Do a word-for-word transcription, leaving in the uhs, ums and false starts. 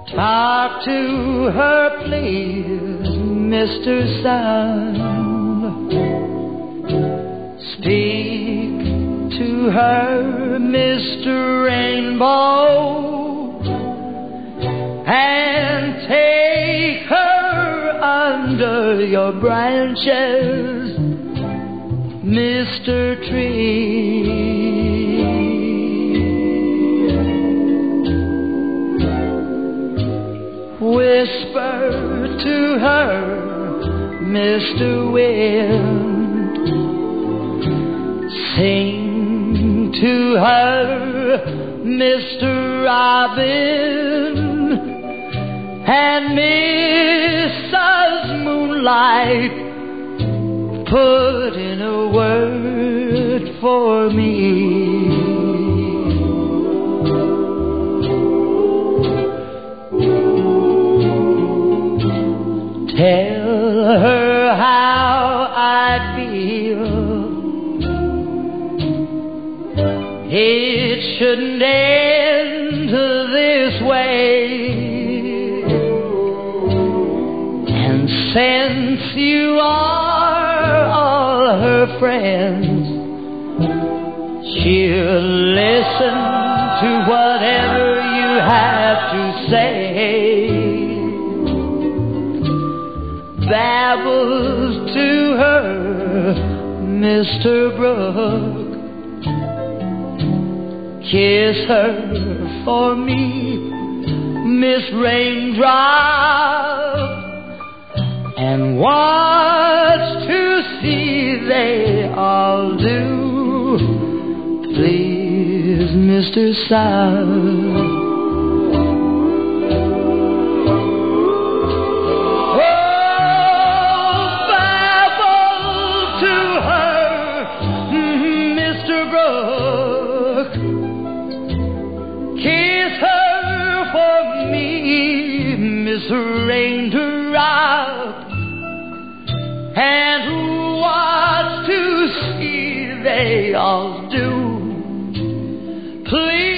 Talk to her, please, Mister Sun. Speak to her, Mister Rainbow, and take her under your branches, Mister Tree. Whisper to her, Mister Wind. Sing to her, Mister Robin. And Missus Moonlight, put in a word for me. Tell her how I feel. It shouldn't end this way. And since you are all her friends, she'll listen to whatever you have to say. Babble to her, Mister Brook. Kiss her for me, Miss Raindrop. And watch to see they all do, please, Mister Sun. Kiss her for me, Miss Raindrop, and watch to see they all do, please.